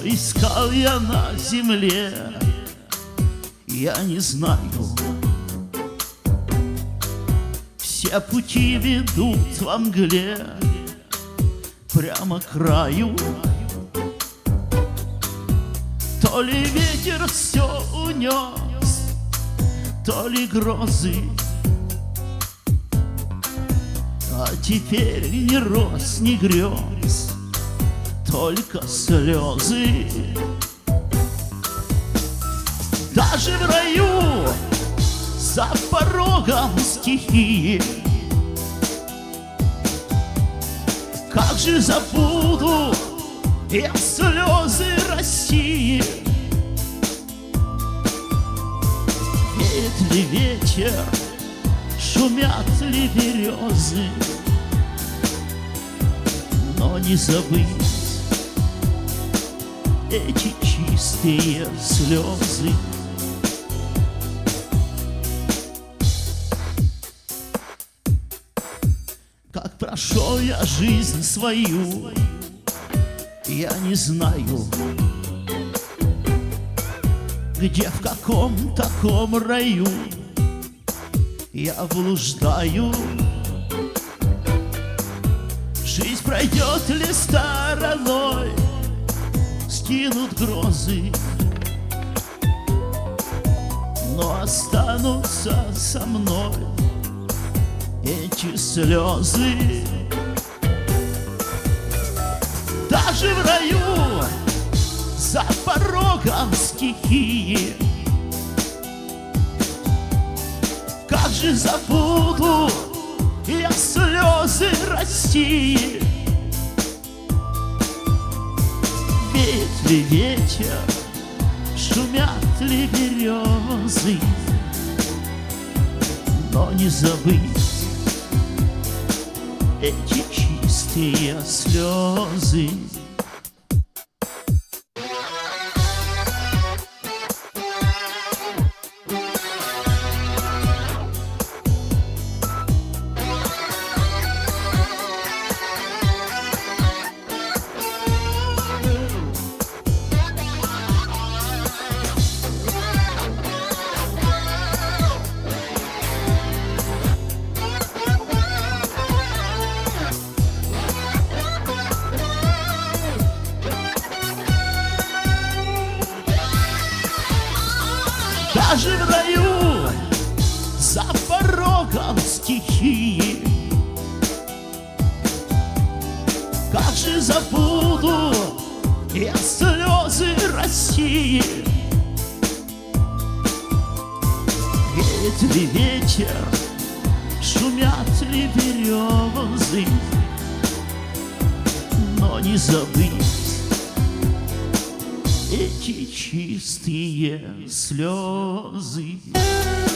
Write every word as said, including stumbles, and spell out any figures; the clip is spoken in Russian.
искал я на земле, я не знаю. Все пути ведут во мгле прямо к краю. То ли ветер все унес, то ли грозы, а теперь ни роз, ни грез, только слезы. Даже в раю за порогом стихии, как же забуду я слезы России. Веет ли ветер, шумят ли березы, но не забыть эти чистые слезы. Как прошел я жизнь свою, я не знаю, где, в каком таком раю я блуждаю. Жизнь пройдет ли стороной, скинут грозы, но останутся со мной эти слезы. Даже в раю за порогом стихии, как же забуду я слезы России. Веет ли ветер, шумят ли березы, но не забыть эти чистые слезы. Даже в раю за порогом стихии, как же забуду я слезы России. Веет ли ветер, шумят ли березы, но не забыть эти чистые слезы.